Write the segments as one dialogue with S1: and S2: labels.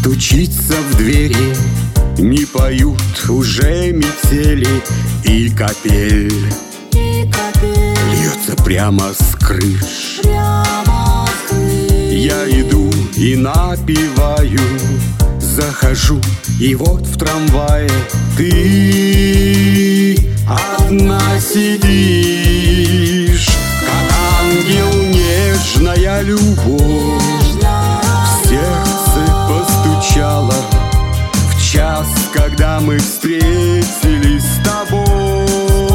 S1: стучится в двери, не поют уже метели, и капель льется прямо с крыш. Я иду и напеваю, захожу, и вот в трамвае ты одна сидишь, как ангел, нежная любовь в сердце постучала в час, когда мы встретились с тобой.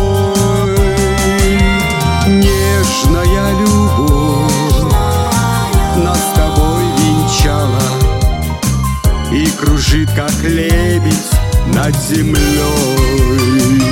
S1: Нежная любовь нас с тобой венчала и кружит, как лебедь над землей.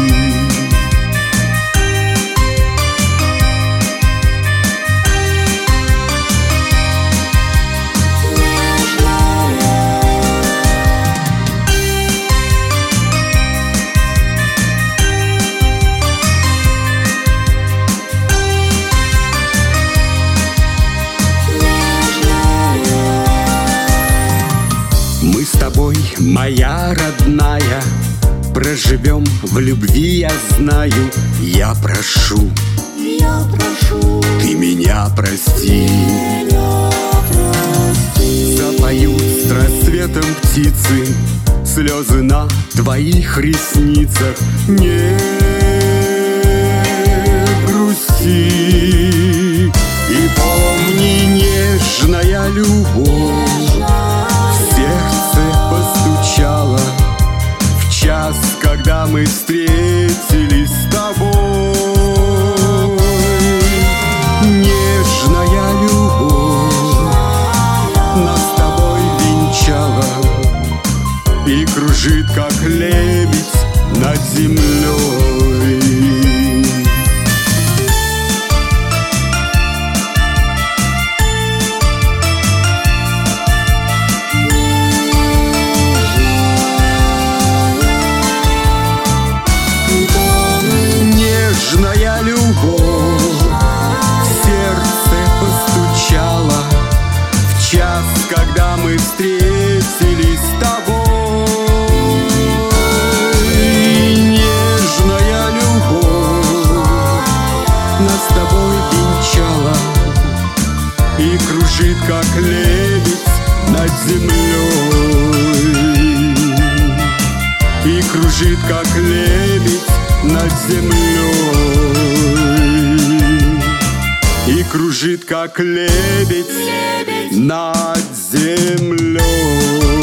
S1: Мы с тобой, моя родная, проживем в любви, я знаю. Я прошу, ты меня прости. Запоют с рассветом птицы, слезы на твоих ресницах. Не грусти и помни, нежная любовь постучала в час, когда мы встретились с тобой. Нежная любовь нас с тобой венчала и кружит, как лебедь над землей. Нежная любовь в сердце постучала в час, когда мы встретились с тобой. Нежная любовь нас с тобой венчала и кружит, как лебедь над землей. И кружит, как лебедь над землей, и кружит, как лебедь над землей.